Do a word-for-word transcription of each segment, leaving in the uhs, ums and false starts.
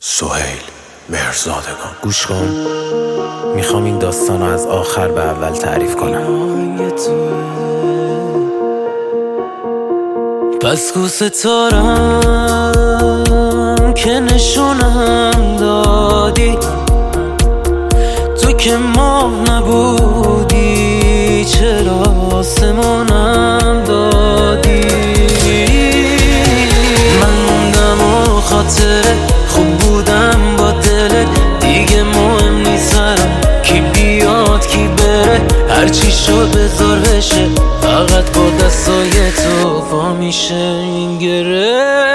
سهیل مهرزادگان. گوش کن، میخوام این داستان رو از آخر به اول تعریف کنم. پس کو ستارم که نشونم دادی، تو که ماه نبودی چرا آسمونم دادی. من موندم و خاطره خوب بودم با دلت، دیگه مهم نیست سرم کی بیاد کی بره، هرچی شد بذار بشه، فقط با دستای تو وا میشه این گره.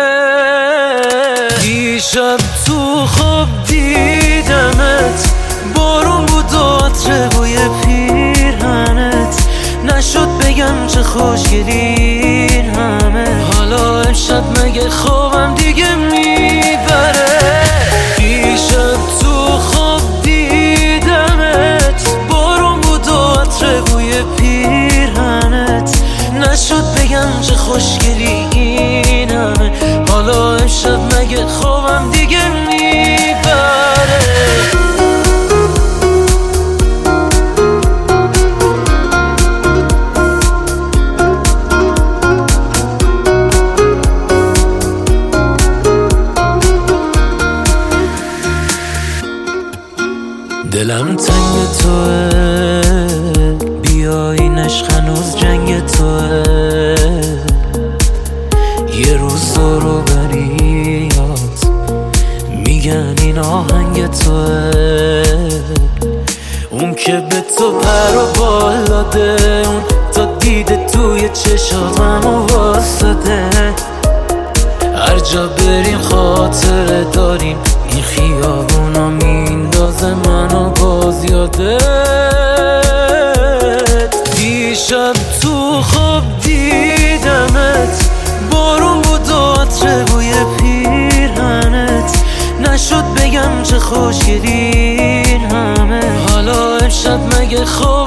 دیشب تو خواب دیدمت، بارون بود و عطر بوی پیرهنت، نشد بگم چه خوشگلی این همه. حالا امشب مگه خوابم دیگه میبره؟ دیشب تو خواب دیدمت، بارون بود و عطر بوی پیرهنت، نشد بگم چه خوشگلی این همه. حالا امشب مگه خوابم دیگه میبره؟ دلم تنگ توه، بیا این عشق هنوز جنگ توه. یه روز رو بریات میگن این آهنگ توه، اون که به تو پر و بال داده، اون تا دیده توی چشاتم و واسده. هر جا بریم خاطره داریم، این خیابونا میندازه منو باز یادت. دیشب تو خواب دیدمت، بارون بود و عطر بوی پیرهنت، نشد بگم چه خوشگلی این همه. حالا امشب مگه خواب